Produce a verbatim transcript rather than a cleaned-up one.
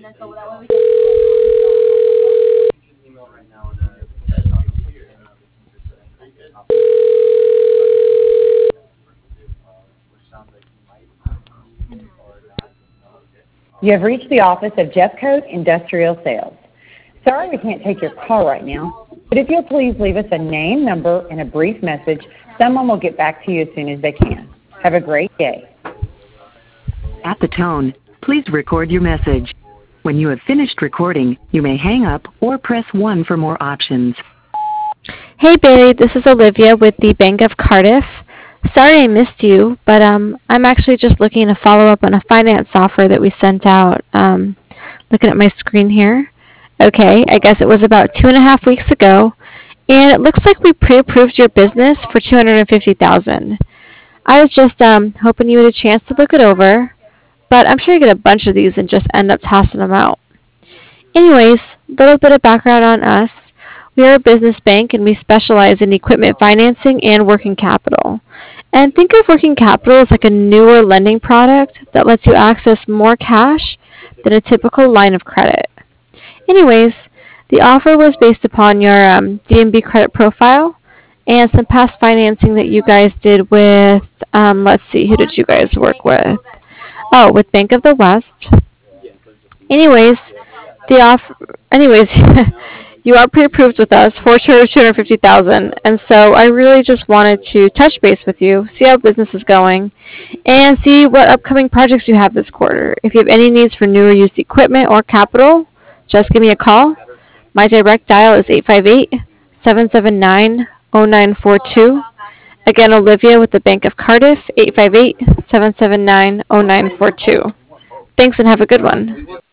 You have reached the office of Jeffcoat Industrial Sales. Sorry we can't take your call right now, but if you'll please leave us a name, number, and a brief message, someone will get back to you as soon as they can. Have a great day. At the tone, please record your message. When you have finished recording, you may hang up or press one for more options. Hey Barry, this is Olivia with the Bank of Cardiff. Sorry I missed you, but um, I'm actually just looking to follow up on a finance offer that we sent out. Um, looking at my screen here. Okay, I guess it was about two and a half weeks ago, and it looks like we pre-approved your business for two hundred fifty thousand dollars. I was just um, hoping you had a chance to look it over, but I'm sure you get a bunch of these and just end up tossing them out. Anyways, a little bit of background on us. We are a business bank, and we specialize in equipment financing and working capital. And think of working capital as like a newer lending product that lets you access more cash than a typical line of credit. Anyways, the offer was based upon your um, D N B credit profile and some past financing that you guys did with, um, let's see, who did you guys work with? Oh, with Bank of the West. Anyways, the offer, anyways, you are pre-approved with us for two hundred fifty thousand dollars, and so I really just wanted to touch base with you, see how business is going, and see what upcoming projects you have this quarter. If you have any needs for new or used equipment or capital, just give me a call. My direct dial is eight five eight, seven seven nine, zero nine four two. Again, Olivia with the Bank of Cardiff, eight five eight, seven seven nine, zero nine four two. Thanks and have a good one.